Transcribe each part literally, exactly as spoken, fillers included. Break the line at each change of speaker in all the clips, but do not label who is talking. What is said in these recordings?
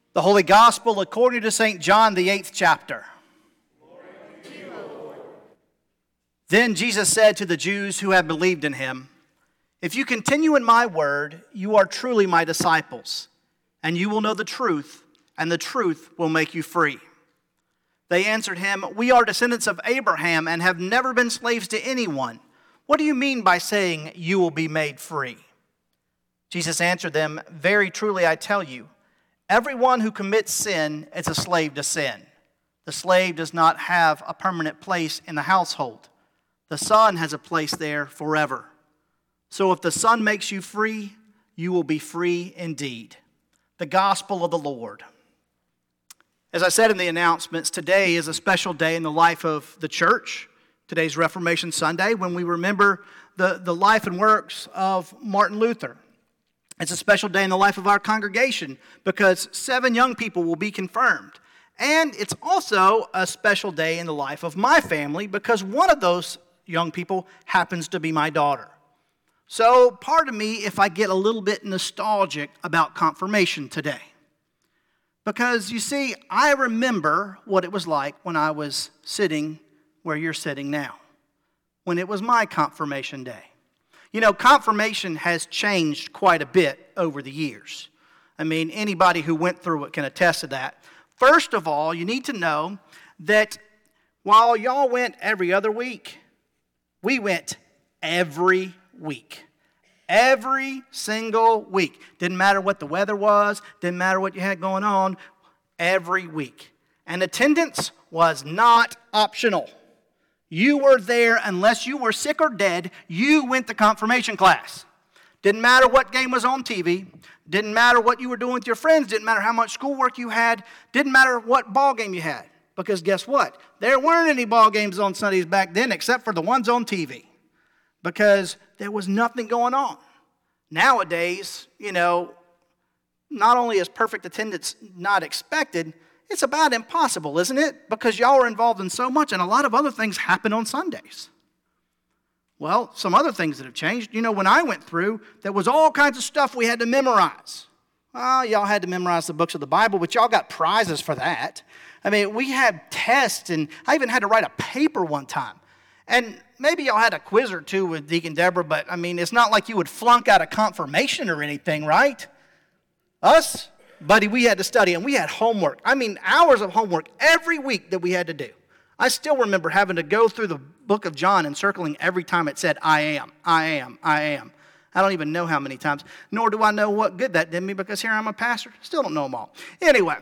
The Holy Gospel according to Saint John, the eighth chapter.
Glory to you, O Lord.
Then Jesus said to the Jews who had believed in him, "If you continue in my word, you are truly my disciples, and you will know the truth, and the truth will make you free." They answered him, "We are descendants of Abraham and have never been slaves to anyone. What do you mean by saying you will be made free?" Jesus answered them, "Very truly I tell you, everyone who commits sin is a slave to sin. The slave does not have a permanent place in the household. The Son has a place there forever. So if the Son makes you free, you will be free indeed." The gospel of the Lord. As I said in the announcements, today is a special day in the life of the church. Today's Reformation Sunday, when we remember the, the life and works of Martin Luther. It's a special day in the life of our congregation because seven young people will be confirmed. And it's also a special day in the life of my family because one of those young people happens to be my daughter. So pardon me if I get a little bit nostalgic about confirmation today. Because you see, I remember what it was like when I was sitting where you're sitting now, when it was my confirmation day. You know, confirmation has changed quite a bit over the years. I mean, anybody who went through it can attest to that. First of all, you need to know that while y'all went every other week, we went every week. Every single week. Didn't matter what the weather was, didn't matter what you had going on, every week. And attendance was not optional. You were there unless you were sick or dead, you went to confirmation class. Didn't matter what game was on T V, didn't matter what you were doing with your friends, didn't matter how much schoolwork you had, didn't matter what ball game you had. Because guess what? There weren't any ball games on Sundays back then except for the ones on T V. Because there was nothing going on. Nowadays, you know, not only is perfect attendance not expected, it's about impossible, isn't it? Because y'all are involved in so much, and a lot of other things happen on Sundays. Well, some other things that have changed. You know, when I went through, there was all kinds of stuff we had to memorize. Well, y'all had to memorize the books of the Bible, but y'all got prizes for that. I mean, we had tests, and I even had to write a paper one time. And maybe y'all had a quiz or two with Deacon Deborah, but, I mean, it's not like you would flunk out a confirmation or anything, right? Us? Buddy, we had to study, and we had homework. I mean, hours of homework every week that we had to do. I still remember having to go through the book of John and circling every time it said, I am, I am, I am. I don't even know how many times, nor do I know what good that did me because here I'm a pastor. Still don't know them all. Anyway,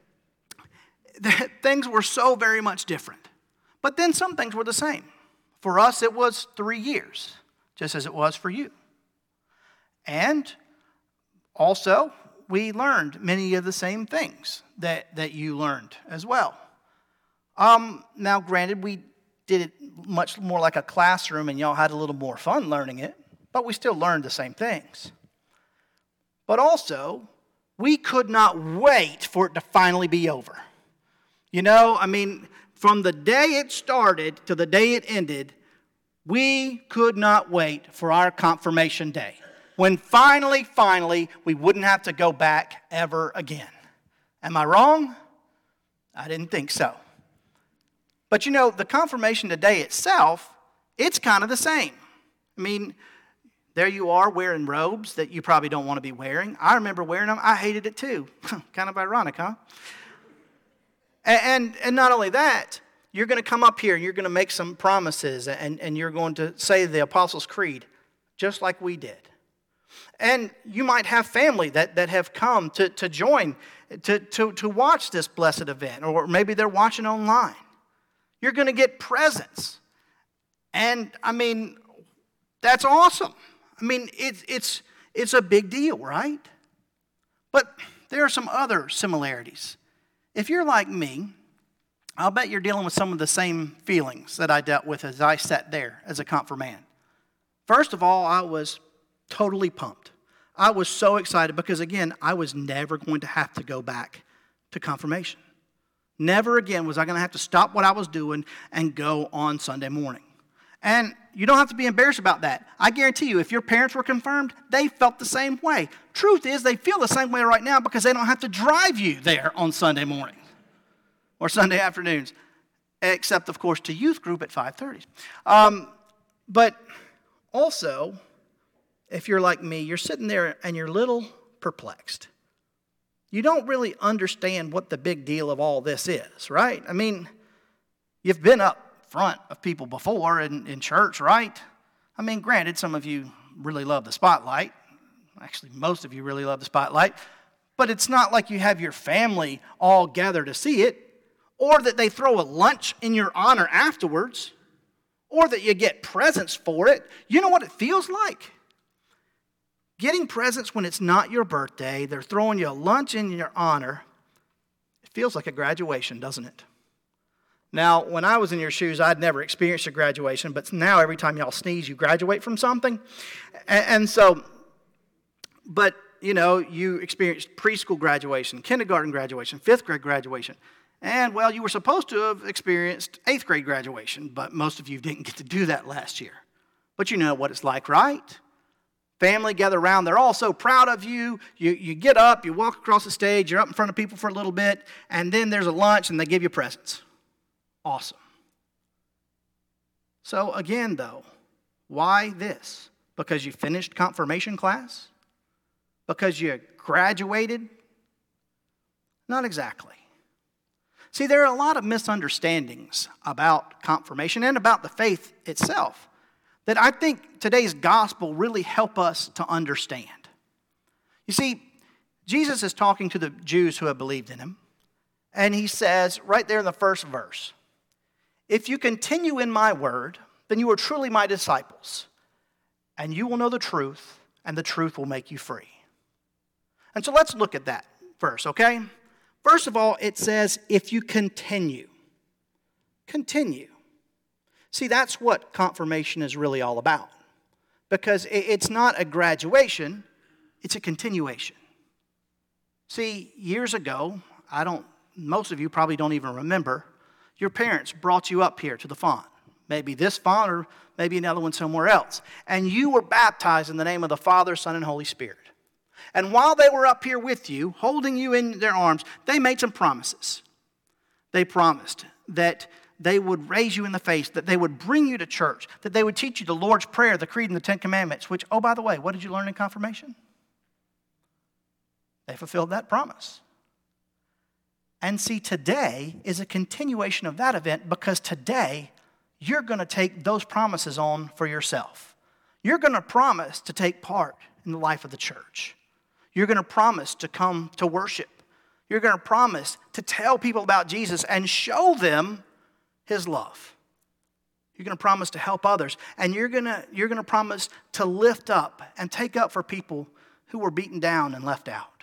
things were so very much different. But then some things were the same. For us, it was three years, just as it was for you. And also, we learned many of the same things that, that you learned as well. Um, now, granted, we did it much more like a classroom, and y'all had a little more fun learning it, but we still learned the same things. But also, we could not wait for it to finally be over. You know, I mean, from the day it started to the day it ended, we could not wait for our confirmation day. When finally, finally, we wouldn't have to go back ever again. Am I wrong? I didn't think so. But you know, the confirmation today itself, it's kind of the same. I mean, there you are wearing robes that you probably don't want to be wearing. I remember wearing them. I hated it too. Kind of ironic, huh? And, and, and not only that, you're going to come up here and you're going to make some promises and, and you're going to say the Apostles' Creed just like we did. And you might have family that, that have come to, to join, to, to, to watch this blessed event, or maybe they're watching online. You're going to get presents. And, I mean, that's awesome. I mean, it, it's, it's a big deal, right? But there are some other similarities. If you're like me, I'll bet you're dealing with some of the same feelings that I dealt with as I sat there as a confirmand. First of all, I was totally pumped. I was so excited because, again, I was never going to have to go back to confirmation. Never again was I going to have to stop what I was doing and go on Sunday morning. And you don't have to be embarrassed about that. I guarantee you, if your parents were confirmed, they felt the same way. Truth is, they feel the same way right now because they don't have to drive you there on Sunday morning or Sunday afternoons, except, of course, to youth group at five thirty. Um, but also, if you're like me, you're sitting there and you're a little perplexed. You don't really understand what the big deal of all this is, right? I mean, you've been up front of people before in, in church, right? I mean, granted, some of you really love the spotlight. Actually, most of you really love the spotlight. But it's not like you have your family all gather to see it, or that they throw a lunch in your honor afterwards, or that you get presents for it. You know what it feels like? Getting presents when it's not your birthday, they're throwing you a lunch in your honor. It feels like a graduation, doesn't it? Now, when I was in your shoes, I'd never experienced a graduation, but now every time y'all sneeze, you graduate from something. And, and so, but, you know, you experienced preschool graduation, kindergarten graduation, fifth grade graduation. And, well, you were supposed to have experienced eighth grade graduation, but most of you didn't get to do that last year. But you know what it's like, right? Family gather around. They're all so proud of you. You, you get up, you walk across the stage, you're up in front of people for a little bit, and then there's a lunch and they give you presents. Awesome. So again, though, why this? Because you finished confirmation class? Because you graduated? Not exactly. See, there are a lot of misunderstandings about confirmation and about the faith itself that I think today's gospel really help us to understand. You see, Jesus is talking to the Jews who have believed in him, and he says right there in the first verse, "If you continue in my word, then you are truly my disciples, and you will know the truth, and the truth will make you free." And so let's look at that verse, okay? First of all, it says, if you continue. Continue. See, that's what confirmation is really all about. Because it's not a graduation, it's a continuation. See, years ago, I don't, most of you probably don't even remember, your parents brought you up here to the font. Maybe this font or maybe another one somewhere else. And you were baptized in the name of the Father, Son, and Holy Spirit. And while they were up here with you, holding you in their arms, they made some promises. They promised that they would raise you in the faith, that they would bring you to church, that they would teach you the Lord's Prayer, the Creed, and the Ten Commandments, which, oh, by the way, what did you learn in confirmation? They fulfilled that promise. And see, today is a continuation of that event because today you're going to take those promises on for yourself. You're going to promise to take part in the life of the church. You're going to promise to come to worship. You're going to promise to tell people about Jesus and show them his love. You're going to promise to help others. And you're going to, you're going to promise to lift up and take up for people who were beaten down and left out.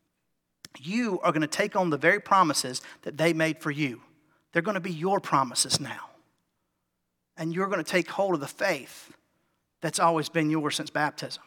You are going to take on the very promises that they made for you. They're going to be your promises now. And you're going to take hold of the faith that's always been yours since baptism.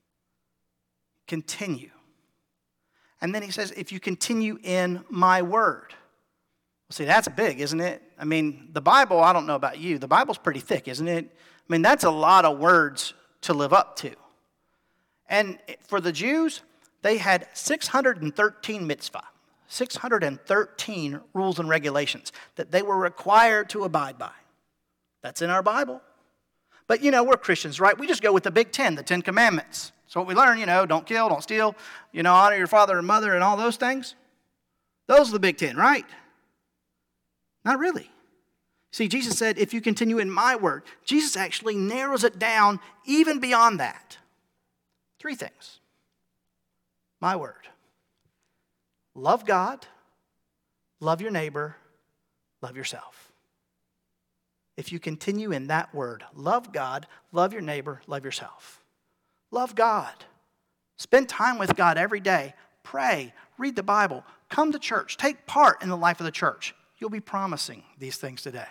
Continue. And then he says, if you continue in my word. Well, see, that's big, isn't it? I mean, the Bible, I don't know about you, the Bible's pretty thick, isn't it? I mean, that's a lot of words to live up to. And for the Jews, they had six hundred thirteen mitzvah, six hundred thirteen rules and regulations that they were required to abide by. That's in our Bible. But, you know, we're Christians, right? We just go with the big ten, the Ten Commandments. So what we learn, you know, don't kill, don't steal, you know, honor your father and mother and all those things. Those are the big ten, right? Not really. See, Jesus said, if you continue in my word, Jesus actually narrows it down even beyond that. Three things. My word. Love God, love your neighbor, love yourself. If you continue in that word, love God, love your neighbor, love yourself. Love God. Spend time with God every day. Pray, read the Bible, come to church, take part in the life of the church. You'll be promising these things today.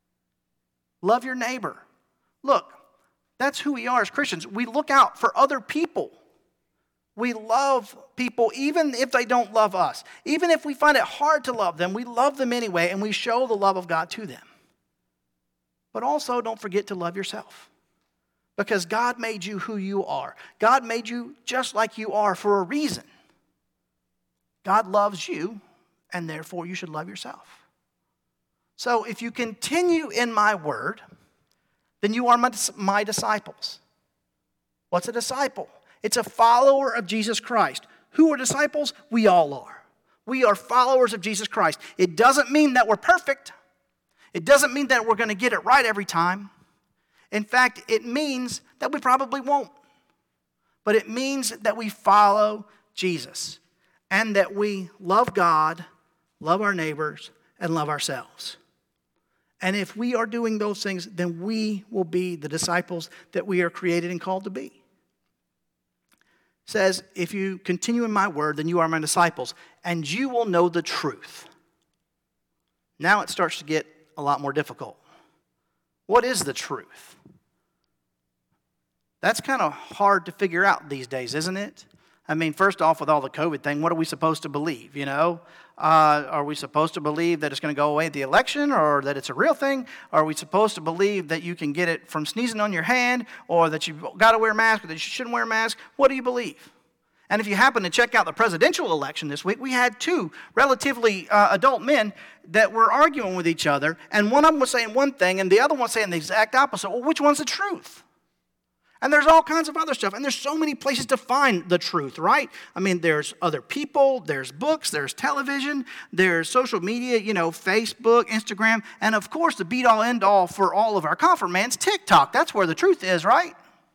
Love your neighbor. Look, that's who we are as Christians. We look out for other people. We love people even if they don't love us. Even if we find it hard to love them, we love them anyway and we show the love of God to them. but also don't forget to love yourself. Because God made you who you are. God made you just like you are for a reason. God loves you, and therefore you should love yourself. So if you continue in my word, then you are my, my disciples. What's a disciple? It's a follower of Jesus Christ. Who are disciples? We all are. We are followers of Jesus Christ. It doesn't mean that we're perfect. It doesn't mean that we're going to get it right every time. In fact, it means that we probably won't. But it means that we follow Jesus and that we love God, love our neighbors, and love ourselves. And if we are doing those things, then we will be the disciples that we are created and called to be. It says, if you continue in my word, then you are my disciples, and you will know the truth. Now it starts to get a lot more difficult. What is the truth? That's kind of hard to figure out these days, isn't it? I mean, first off, with all the COVID thing, what are we supposed to believe, you know? Uh, are we supposed to believe that it's going to go away at the election, or that it's a real thing? Are we supposed to believe that you can get it from sneezing on your hand, or that you've got to wear a mask, or that you shouldn't wear a mask? What do you believe? And if you happen to check out the presidential election this week, we had two relatively uh, adult men that were arguing with each other, and one of them was saying one thing, and the other one was saying the exact opposite. Well, which one's the truth? And there's all kinds of other stuff, and there's so many places to find the truth, right? I mean, there's other people, there's books, there's television, there's social media, you know, Facebook, Instagram, and of course, the be-all, end-all for all of our confirmants, TikTok. That's where the truth is, right?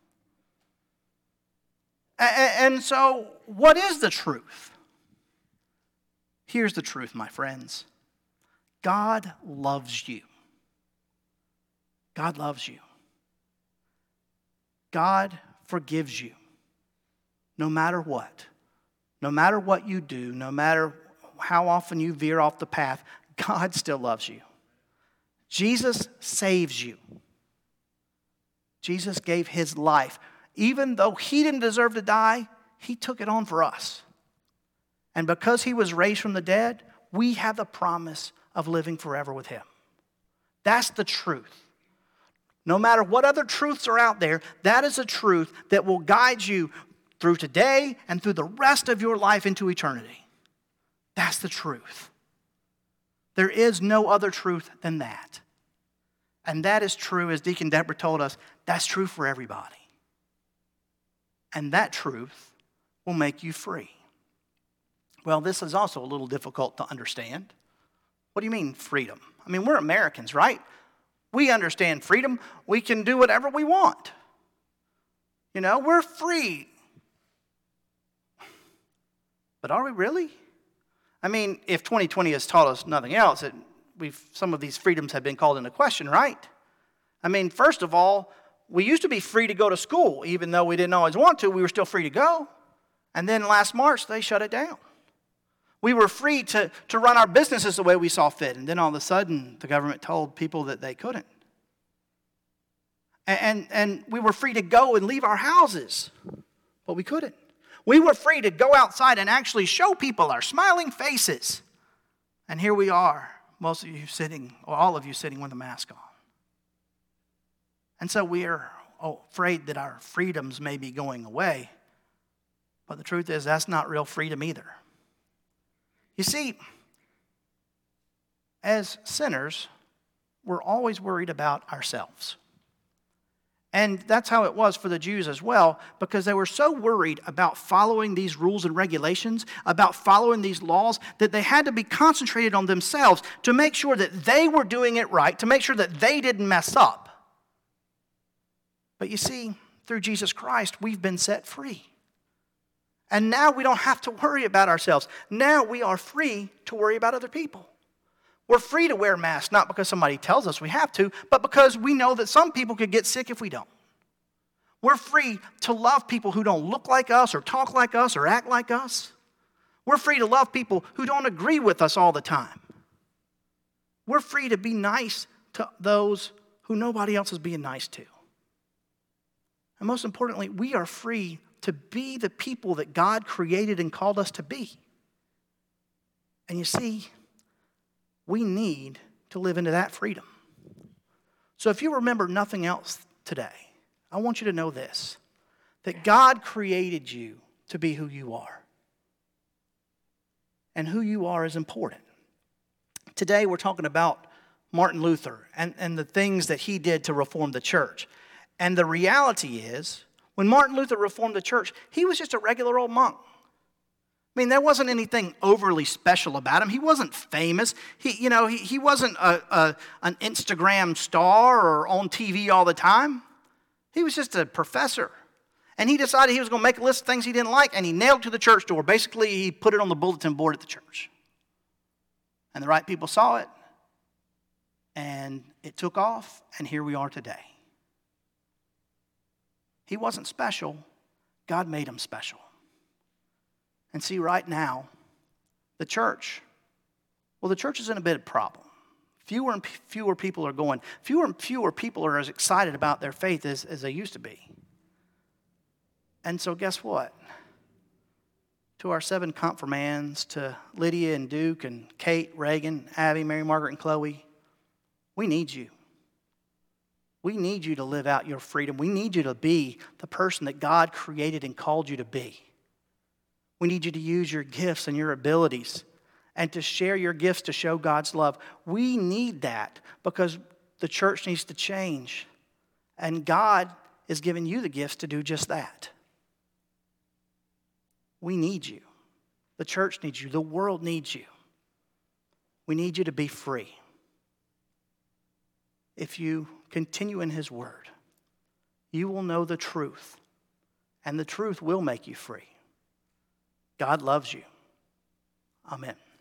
And so, what is the truth? Here's the truth, my friends. God loves you. God loves you. God forgives you. No matter what. No matter what you do, no matter how often you veer off the path, God still loves you. Jesus saves you. Jesus gave his life. Even though he didn't deserve to die, he took it on for us. And because he was raised from the dead, we have the promise of living forever with him. That's the truth. No matter what other truths are out there, that is a truth that will guide you through today and through the rest of your life into eternity. That's the truth. There is no other truth than that. And that is true, as Deacon Deborah told us, that's true for everybody. And that truth will make you free. Well, this is also a little difficult to understand. What do you mean freedom? I mean, we're Americans, right? We understand freedom. We can do whatever we want. You know, we're free. But are we really? I mean, if twenty twenty has taught us nothing else, it, we've, some of these freedoms have been called into question, right? I mean, first of all, we used to be free to go to school. Even though we didn't always want to, we were still free to go. And then last March, they shut it down. We were free to, to run our businesses the way we saw fit. And then all of a sudden, the government told people that they couldn't. And, and, and we were free to go and leave our houses, but we couldn't. We were free to go outside and actually show people our smiling faces. And here we are, most of you sitting, or all of you sitting with a mask on. And so we are afraid that our freedoms may be going away. But the truth is, that's not real freedom either. You see, as sinners, we're always worried about ourselves. And that's how it was for the Jews as well, because they were so worried about following these rules and regulations, about following these laws, that they had to be concentrated on themselves to make sure that they were doing it right, to make sure that they didn't mess up. But you see, through Jesus Christ, we've been set free. And now we don't have to worry about ourselves. Now we are free to worry about other people. We're free to wear masks, not because somebody tells us we have to, but because we know that some people could get sick if we don't. We're free to love people who don't look like us or talk like us or act like us. We're free to love people who don't agree with us all the time. We're free to be nice to those who nobody else is being nice to. And most importantly, we are free to be the people that God created and called us to be. And you see, we need to live into that freedom. So if you remember nothing else today, I want you to know this, that God created you to be who you are. And who you are is important. Today we're talking about Martin Luther and, and the things that he did to reform the church. And the reality is, when Martin Luther reformed the church, he was just a regular old monk. I mean, there wasn't anything overly special about him. He wasn't famous. He, you know, he, he wasn't a, a, an Instagram star or on T V all the time. He was just a professor. And he decided he was going to make a list of things he didn't like, and he nailed it to the church door. Basically, he put it on the bulletin board at the church. And the right people saw it, and it took off, and here we are today. He wasn't special. God made him special. And see, right now, the church, well, the church is in a bit of problem. Fewer and fewer people are going, fewer and fewer people are as excited about their faith as, as they used to be. And so guess what? To our seven confirmands, to Lydia and Duke and Kate, Reagan, Abby, Mary Margaret, and Chloe, we need you. We need you to live out your freedom. We need you to be the person that God created and called you to be. We need you to use your gifts and your abilities and to share your gifts to show God's love. We need that because the church needs to change. And God is giving you the gifts to do just that. We need you. The church needs you. The world needs you. We need you to be free. If you continue in His Word, you will know the truth, and the truth will make you free. God loves you. Amen.